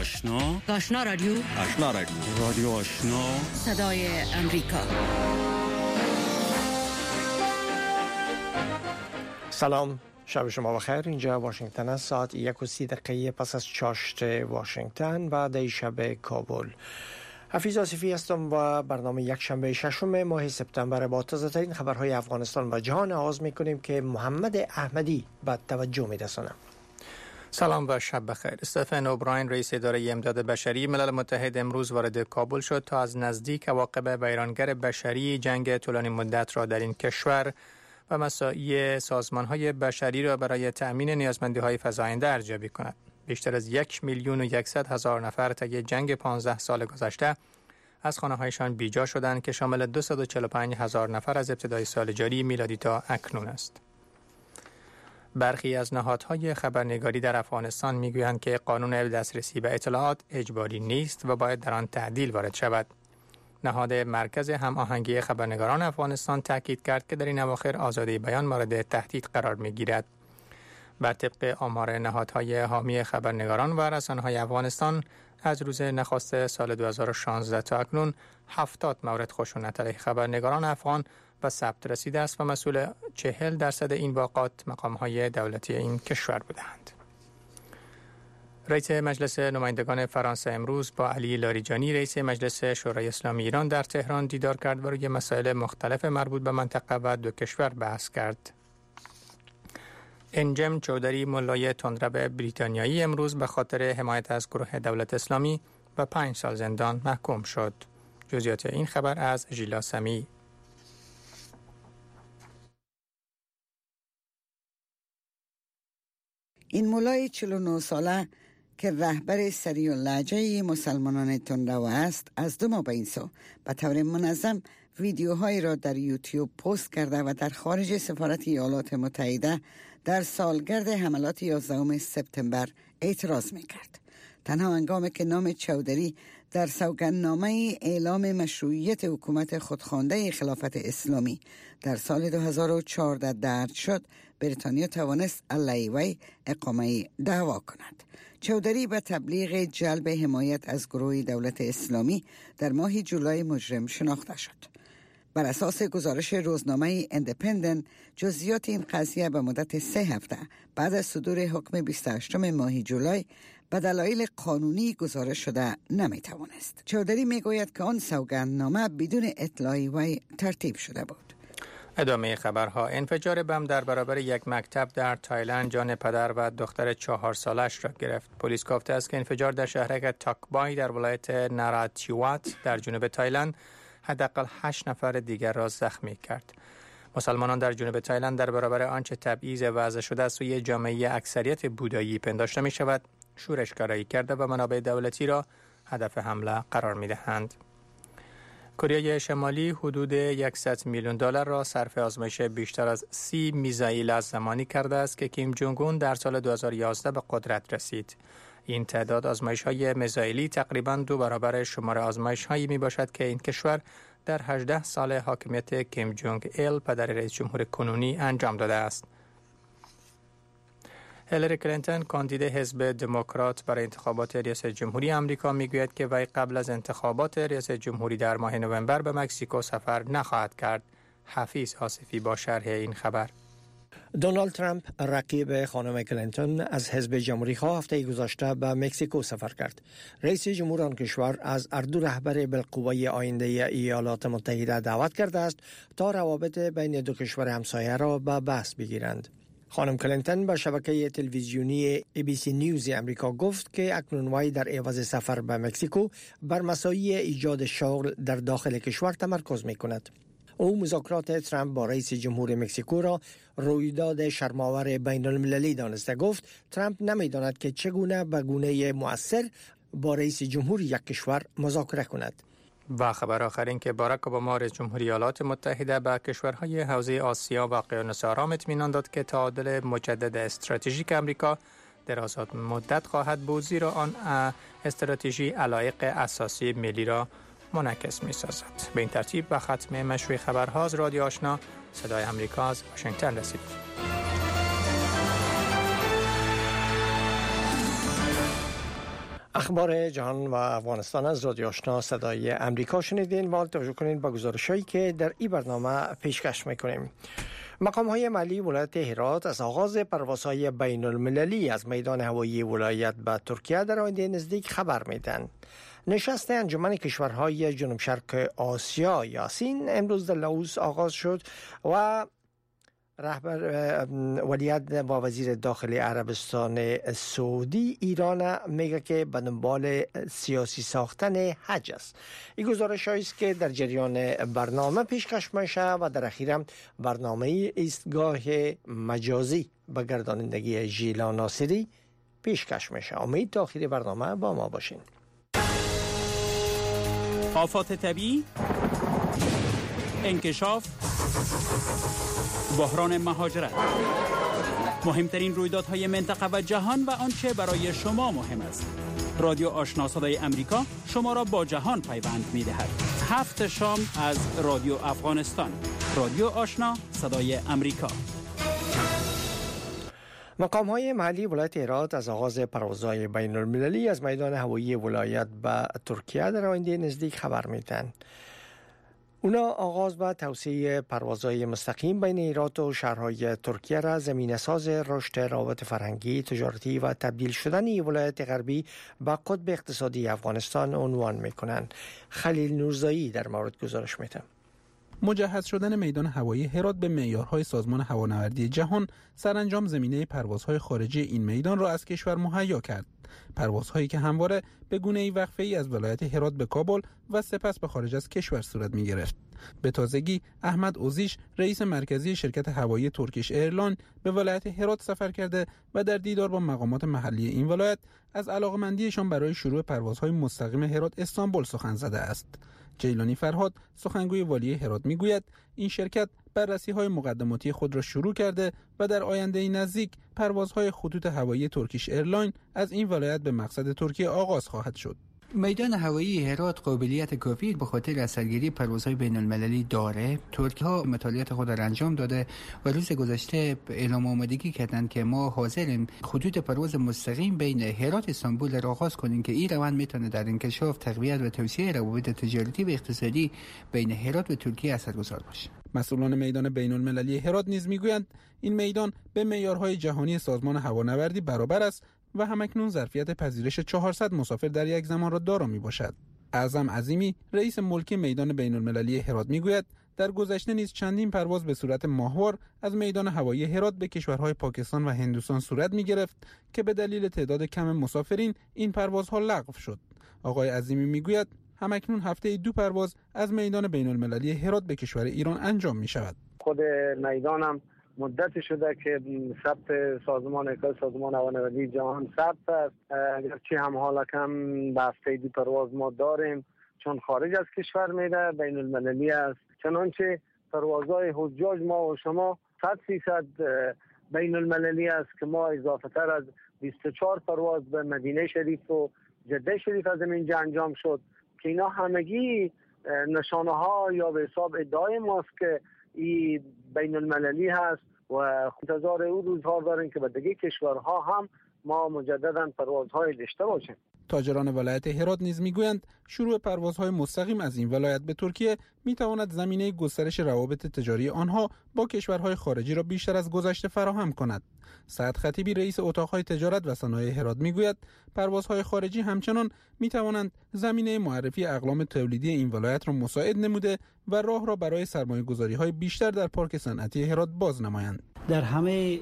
آشنا رادیو رادیو آشنا صدای امریکا. سلام، شب شما بخیر. اینجا واشنگتن است. ساعت 1:30 پس از چاشت واشنگتن و دی شب کابل. حفیظ آصفی هستم و برنامه یک شنبه ششم ماه سپتامبر با تازه ترین خبرهای افغانستان و جهان آغاز می‌کنیم که محمد احمدی به توجه می‌رسانم. سلام و شب بخیر. استفن اوبراین رئیس اداره امداد بشری ملل متحد امروز وارد کابل شد تا از نزدیک عواقب ویرانگر بشری جنگ طولانی مدت را در این کشور و مساعی سازمان‌های بشری را برای تأمین نیازمندی‌های فزاینده ارزیابی کند. بیشتر از 1,100,000 نفر طی جنگ 15 سال گذشته از خانه‌هایشان بیجا شدند که شامل 245,000 نفر از ابتدای سال جاری میلادی تا اکنون است. برخی از نهادهای خبرنگاری در افغانستان میگویند که قانون دسترسی به اطلاعات اجباری نیست و باید در آن تعدیل وارد شود. نهاد مرکز هماهنگی خبرنگاران افغانستان تاکید کرد که در این اواخر آزادی بیان مورد تهدید قرار میگیرد. بر طبق آمار نهادهای حامی خبرنگاران و رسانه‌های افغانستان از روز نخست سال 2016 تا اکنون 70 مورد خشونت علیه خبرنگاران افغان و ثبت رسیده است و مسئول 40% این واقعات مقام‌های دولتی این کشور بودند. رئیس مجلس نمایندگان فرانسه امروز با علی لاریجانی رئیس مجلس شورای اسلامی ایران در تهران دیدار کرد و روی مسائل مختلف مربوط به منطقه و دو کشور بحث کرد. انجم چودری ملای تندرو بریتانیایی امروز به خاطر حمایت از گروه دولت اسلامی به 5 سال زندان محکوم شد. جزئیات این خبر از ژیلا سمی. این ملای 49 ساله که رهبر سریع اللهجه مسلمانان تندرو است، از 2 ماه به این سو به طور منظم ویدیوهایی را در یوتیوب پست کرده و در خارج سفارت ایالات متحده در سالگرد حملات 11 سپتامبر اعتراض می‌کرد. تنها هنگامی که نام چودری در سوگندنامه اعلام مشروعیت حکومت خودخوانده خلافت اسلامی در سال 2014 درج شد، بریتانیا توانست علیه وی اقامه دعوا کند. چودری به تبلیغ جلب حمایت از گروه دولت اسلامی در ماه جولای مجرم شناخته شد. بر اساس گزارش روزنامه اندپندنت، جزئیات این قضیه به مدت 3 هفته بعد از صدور حکم 28 ماه جولای به دلایل قانونی گزارش شده نمیتوانست. چودری میگوید که آن سوگندنامه بدون اطلاع وی ترتیب شده بود. ادامه خبرها. انفجار بم در برابر یک مکتب در تایلند جان پدر و دختر 4 سالش را گرفت. پلیس گفته است که انفجار در شهرک تاکبای در ولایت ناراتیوات در جنوب تایلند حداقل 8 نفر دیگر را زخمی کرد. مسلمانان در جنوب تایلند در برابر آنچه تبعیض وضع شده است سوی جامعه اکثریت بودایی پنداشته می شود شورشکاری کرده و منابع دولتی را هدف حمله قرار می دهند. کره شمالی حدود 100 میلیون دلار را صرف آزمایش بیشتر از 30 میزایل از زمانی کرده است که کیم جونگ اون در سال 2011 به قدرت رسید. این تعداد آزمایش‌های میزایلی تقریباً 2 برابر شمار آزمایش‌هایی میباشد که این کشور در 18 سال حاکمیت کیم جونگ ایل پدر رئیس جمهور کنونی انجام داده است. هیلاری کلینتون کاندید حزب دموکرات برای انتخابات ریاست جمهوری آمریکا میگوید که وی قبل از انتخابات ریاست جمهوری در ماه نوامبر به مکزیکو سفر نخواهد کرد. حفیظ آصفی با شرح این خبر. دونالد ترامپ رقیب خانم کلینتون از حزب جمهوری‌خواه هفته گذشته به مکزیکو سفر کرد. رئیس جمهور آن کشور از اردو رهبر بالقوه آینده ایالات متحده دعوت کرده است تا روابط بین دو کشور همسایه را به بحث بگیرند. خانم کلینتون به شبکه تلویزیونی ABC نیوز امریکا گفت که اکنون وی در عوض سفر به مکزیکو بر مساعی ایجاد شغل در داخل کشور تمرکز می‌کند. او مذاکرات ترامپ با رئیس جمهور مکزیکو را رویداد شرم‌آور بین المللی دانسته. گفت ترامپ نمی‌داند که چگونه به گونه مؤثر با رئیس جمهور یک کشور مذاکره کند. و خبر آخر این که باراک اوباما رئیس جمهوری ایالات متحده به کشورهای حوزه آسیا و اقیانوس آرام اطمینان داد که تعادل مجدد استراتژیک امریکا دراز مدت خواهد بود، زیرا آن استراتژی علایق اساسی ملی را منعکس می‌سازد. به این ترتیب به ختم مشروع خبرها از رادیو آشنا صدای امریکا از واشنگتن رسید. اخبار جهان و افغانستان از رادیو آشنا صدای امریکا شنیدین و توجه کنین به گزارش‌هایی که در این برنامه پیشکش می‌کنیم. مقام‌های محلی ولایت هرات از آغاز پروازهای بین المللی از میدان هوایی ولایت به ترکیه در آینده نزدیک خبر میدن. نشست انجمن کشورهای جنوب شرق آسیا یاسین امروز در لاوس آغاز شد و رهبر ولیعهد با وزیر داخلی عربستان سعودی ایران میگه که به دنبال سیاسی ساختن حج است. این گزارش است که در جریان برنامه پیشکش میشه و در اخیر برنامه ایستگاه مجازی به گردانندگی ژیلا ناصری پیشکش میشه. امید تا آخر برنامه با ما باشین. آفات طبیعی، انکشاف، بحران مهاجرت، مهمترین رویدادهای منطقه و جهان و آنچه برای شما مهم است. رادیو آشنا صدای امریکا شما را با جهان پیوند می‌دهد. 7 شام از رادیو افغانستان. رادیو آشنا صدای امریکا. مقام‌های محلی ولایت هرات از آغاز پروازهای بین المللی از میدان هوایی ولایت به ترکیه در آینده نزدیک خبر میدن. اونا آغاز با توسعه پروازهای مستقیم بین هرات و شهرهای ترکیه را زمینه‌ساز رشد روابط فرهنگی، تجارتی و تبدیل شدن ولایت غربی به قطب اقتصادی افغانستان عنوان می‌کنند. خلیل نورزایی در مورد گزارش می‌دهد. مجهز شدن میدان هوایی هرات به معیارهای سازمان هوانوردی جهان سرانجام زمینه پروازهای خارجی این میدان را از کشور مهیا کرد. پروازهایی که همواره به گونه‌ای وقفه‌ای از ولایت هرات به کابل و سپس به خارج از کشور صورت می‌گرفت. به تازگی احمد اوزیش رئیس مرکزی شرکت هوایی ترکیش ایرلاین به ولایت هرات سفر کرده و در دیدار با مقامات محلی این ولایت از علاقمندیشان برای شروع پروازهای مستقیم هرات استانبول سخن زده است. جیلانی فرهاد سخنگوی والی هرات میگوید این شرکت بررسی‌های مقدماتی خود را شروع کرده و در آینده نزدیک پروازهای خطوط هوایی ترکیش ایرلاین از این ولایت به مقصد ترکیه آغاز خواهد شد. میدان هوایی هرات قابلیت کافی به خاطر از سرگیری پروازهای بین المللی داره. ترکیه ها مطالعات خود را انجام داده و روز گذشته اعلام آمادگی کردند که ما حاضریم خطوط پرواز مستقیم بین هرات استانبول را آغاز کنیم که این روند میتونه در انکشاف، تقویت و توسعه روابط تجارتی و اقتصادی بین هرات و ترکیه اثرگذار باشه. مسئولان میدان بین المللی هرات نیز میگویند این میدان به معیارهای جهانی سازمان هوانوردی برابر است و همکنون ظرفیت پذیرش 400 مسافر در یک زمان را دارا می باشد. اعظم عظیمی رئیس ملکی میدان بین المللی هرات میگوید در گذشته نیز چندین پرواز به صورت ماهوار از میدان هوایی هرات به کشورهای پاکستان و هندوستان صورت می گرفت که به دلیل تعداد کم مسافرین این پروازها لغو شد. آقای عظیمی میگوید همکنون هفته 2 پرواز از میدان بین المللی هرات به کشور ایران انجام می شود. خود میدانم مدت شده که ثبت سازمان هوانوردی جهان ثبت است، اگرچه هم حالا کم به هفته 2 پرواز ما داریم چون خارج از کشور میره، بین المللی است. چنانچه پروازهای حجاج ما و شما 100% بین المللی است که ما اضافه تر از 24 پرواز به مدینه شریف و جده شریف از اینجا انجام شد که اینا همگی نشانه ها یا به حساب ادعای ماست که این بین المللی هست و انتظار او روزها داریم که به دیگه کشورها هم ما مجددا پروازهای داشته باشیم. تاجران ولایت هرات نیز میگویند شروع پروازهای مستقیم از این ولایت به ترکیه میتواند زمینه گسترش روابط تجاری آنها با کشورهای خارجی را بیشتر از گذشته فراهم کند. سعد خطیبی رئیس اتاقهای تجارت و صنایع هرات میگوید پروازهای خارجی همچنان میتوانند زمینه معرفی اقلام تولیدی این ولایت را مساعد نموده و راه را برای سرمایه‌گذاری‌های بیشتر در پارک صنعتی هرات باز نمایند. در همه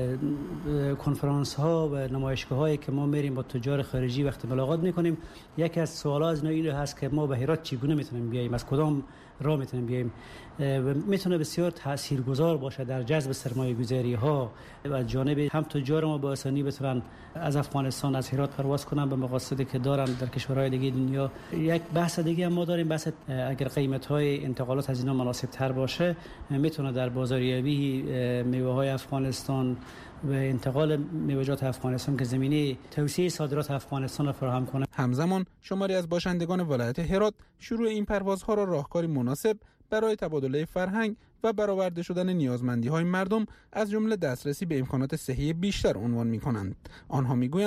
کنفرانس ها و نمایشگاه هایی که ما میریم با تجار خارجی وقتی ملاقات میکنیم، یکی از سوالات از این هست که ما به هرات چگونه میتونیم بیاییم، از کدام راه میتونیم بیاییم. میتونه بسیار تاثیرگذار باشه در جذب سرمایه گذاری ها و جانب هم تجار ما با آسانی بتونن از افغانستان از هرات پرواز کنن به مقاصدی که دارن در کشورهای دیگه دنیا. یک بحث دیگه هم ما داریم، بحث اگر قیمت های انتقالات از اینا مناسب تر باشه میتونه در بازاریابی میوه های افغانستان و انتقال میوه‌جات افغانستان که زمینه توسعه صادرات افغانستان را فراهم کنه. همزمان شماری از باشندگان ولایت هرات شروع این پروازها را راهکاری مناسب برای تبادله فرهنگ و برآورده شدن نیازمندی‌های مردم از جمله دسترسی به امکانات صحی بیشتر عنوان می‌کنند. آنها می‌گویند